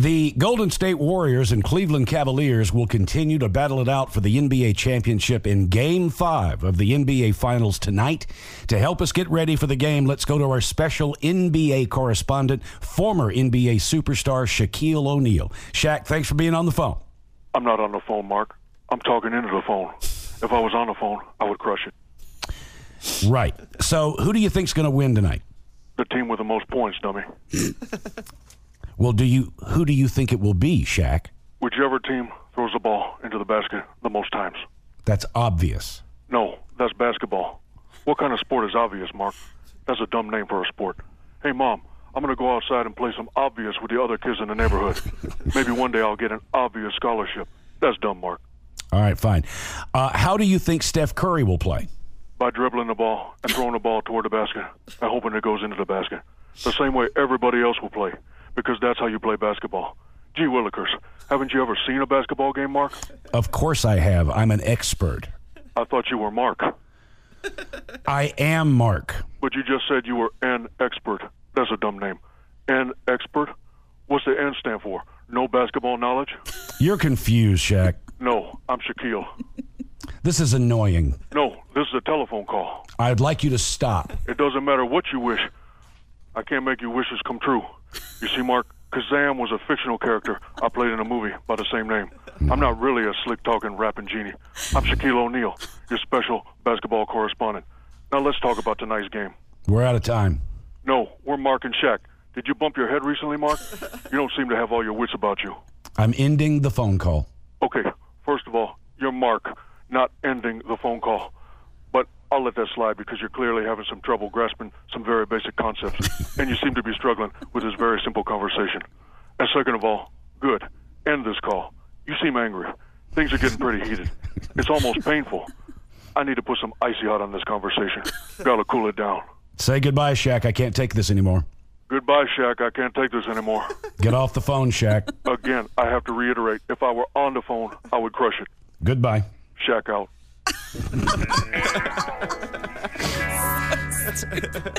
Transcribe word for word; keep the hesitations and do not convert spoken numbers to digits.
The Golden State Warriors and Cleveland Cavaliers will continue to battle it out for the N B A championship in Game five of the N B A Finals tonight. To help us get ready for the game, let's go to our special N B A correspondent, former N B A superstar Shaquille O'Neal. Shaq, thanks for being on the phone. I'm not on the phone, Mark. I'm talking into the phone. If I was on the phone, I would crush it. Right. So who do you think's going to win tonight? The team with the most points, dummy. Well, do you? Who do you think it will be, Shaq? Whichever team throws the ball into the basket the most times. That's obvious. No, that's basketball. What kind of sport is obvious, Mark? That's a dumb name for a sport. Hey, Mom, I'm going to go outside and play some obvious with the other kids in the neighborhood. Maybe one day I'll get an obvious scholarship. That's dumb, Mark. All right, fine. Uh, how do you think Steph Curry will play? By dribbling the ball and throwing the ball toward the basket and hoping it goes into the basket. The same way everybody else will play, because that's how you play basketball. Gee willikers, haven't you ever seen a basketball game, Mark? Of course I have. I'm an expert. I thought you were Mark. I am Mark. But you just said you were an expert. That's a dumb name. An expert? What's the N stand for? No basketball knowledge? You're confused, Shaq. No, I'm Shaquille. This is annoying. No, this is a telephone call. I'd like you to stop. It doesn't matter what you wish. I can't make your wishes come true. You see, Mark, Kazam was a fictional character I played in a movie by the same name. I'm not really a slick-talking, rapping genie. I'm Shaquille O'Neal, your special basketball correspondent. Now let's talk about tonight's game. We're out of time. No, we're Mark and Shaq. Did you bump your head recently, Mark? You don't seem to have all your wits about you. I'm ending the phone call. Okay, first of all, you're Mark, not ending the phone call. But I'll let that slide because you're clearly having some trouble grasping some very basic concepts, and you seem to be struggling with this very simple conversation. And second of all, good, end this call. You seem angry. Things are getting pretty heated. It's almost painful. I need to put some icy hot on this conversation. Gotta cool it down. Say goodbye, Shaq. I can't take this anymore. Goodbye, Shaq. I can't take this anymore. Get off the phone, Shaq. Again, I have to reiterate, if I were on the phone, I would crush it. Goodbye. Shaq out.